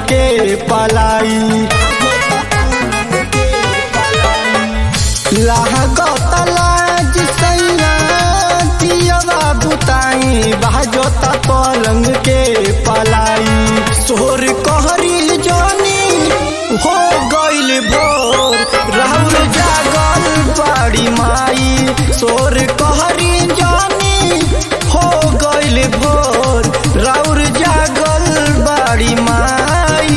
के पलाई लागत लाज सैया दियवा बुताई बाजोता पलंग के पलाई सोर कहरी जानी हो गइल भोर राहुल जागल बड़ी माई सोर कहरी जानी हो गइल भोर राउर जागल बड़ी माई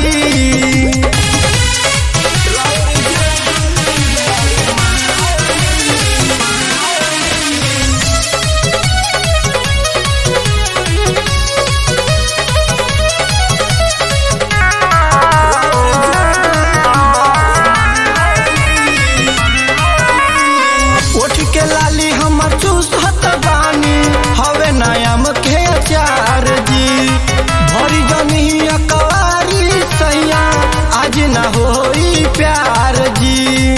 उठ के लाली हमर चूसत बानी हवे नयम के अचार जी भरी जनी अकवारी सैया आज न होई प्यार जी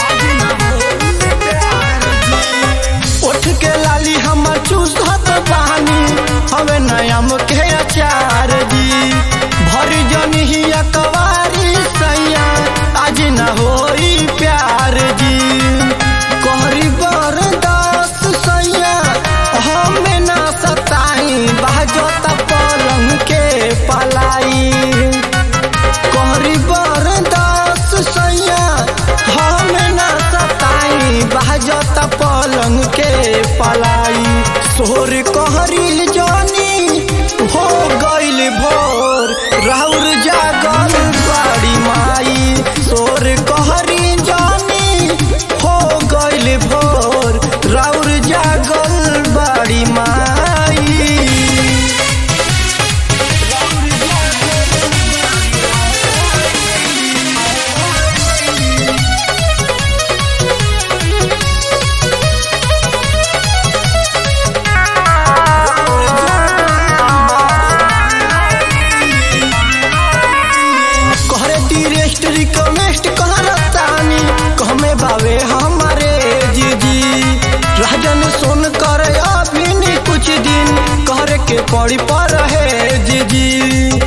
उठ के लाली हमर चूसत बानी हवे नयम के अचार जी भरी जनी अकवारी सैया आज न होई प्यार जी कहरी बरदास सैया हमें ना सताई बाजोता पलंग के पलाई कहरी बरदास सैया हमें ना सताई बाजोता पलंग के पलाई सोर कहरी जानी हो गइल भोर राउर जागल बड़ी माई सोर कहरी जानी हो गइल भोर राउर जागल बड़ी माई कहरे टीरेस्ट रिक्वेस्ट कहरतानी कहमे बावे हमारे जीजी राजन सुन कर अभी नहीं कुछ दिन कहरे के पड़ी पर है जीजी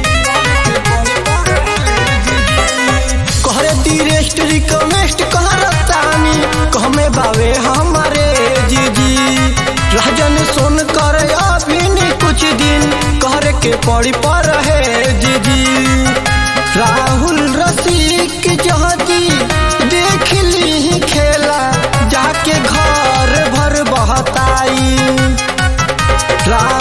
कहरे टीरेस्ट रिक्वेस्ट कहरतानी कहमे बावे हमारे जीजी राजन सुन कर अभी नहीं कुछ दिन कहरे के पड़ी पर है जीजी राहुल रसिक जहाजी देख ली खेला जाके घर भर बहताई